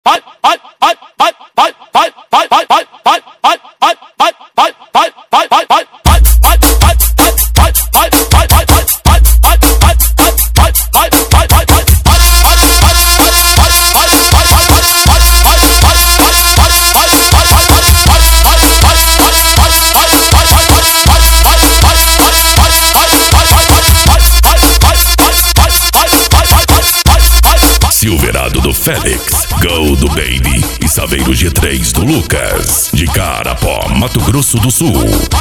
Silverado do Félix, Gol do Baby e Saveiro G3 do Lucas, de Carapó, Mato Grosso do Sul.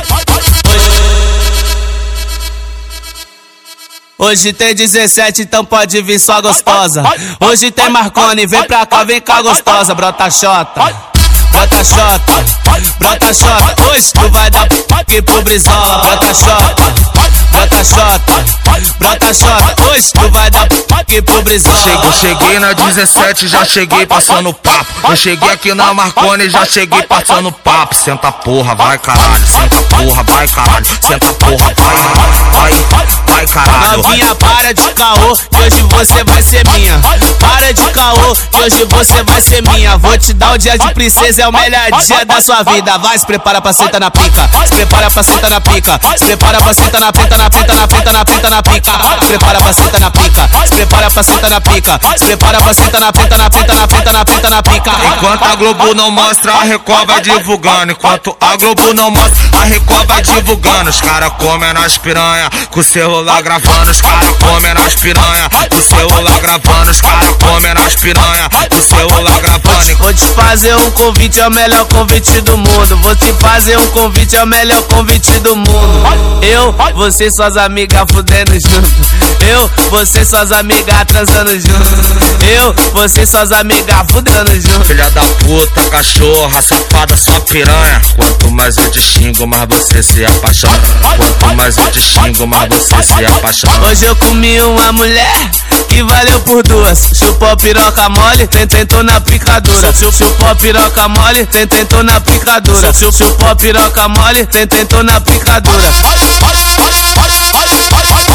Hoje tem 17, então pode vir só gostosa. Hoje tem Marconi, vem pra cá, vem cá gostosa. Brota xota, brota xota, brota xota. Hoje tu vai dar p*** pro Brizola. Brota xota, brota xota, brota xota. Hoje tu vai dar p*** pro Brizola. Cheguei na 17, já cheguei passando papo. Eu cheguei aqui na Marconi, já cheguei passando papo. Senta porra, vai caralho, senta porra, vai caralho, senta porra, vai caralho. Novinha, para de caô, que hoje você vai ser minha. Para de caô, que hoje você vai ser minha. Vou te dar o dia de princesa, é o melhor dia da sua vida. Vai, se prepara pra sentar na pica, se prepara pra sentar na pica, se prepara pra sentar na pica, na pica, na pica, na pica, na pica. Se prepara pra sentar na pica, se prepara pra sentar na pica, se prepara pra sentar na pica, na pica, na pica, na pica, na pica. Enquanto a Globo não mostra, a Record vai divulgando. Enquanto a Globo não mostra, a Record vai divulgando. Os caras comem nas piranha, com o celular gravando. Os caras comem nas piranha, com o celular gravando. Os caras comem nas piranha, com o celular gravando. Vou te fazer um convite, é o melhor convite do mundo. Vou te fazer um convite, é o melhor convite do mundo. Eu, você e suas amigas fudendo junto. Eu, você e suas amigas transando junto. Eu, você e suas amigas fudendo junto. Filha da puta, cachorra, safada, sua piranha. Quanto mais eu te xingo, mais você se apaixona. Quanto mais eu te xingo, mais você se apaixona. Hoje eu comi uma mulher que valeu por duas. Chupou piroca mole, tentou na picadura. Chupou piroca mole, tentou na picadura. Chupou piroca mole, tentou na picadura.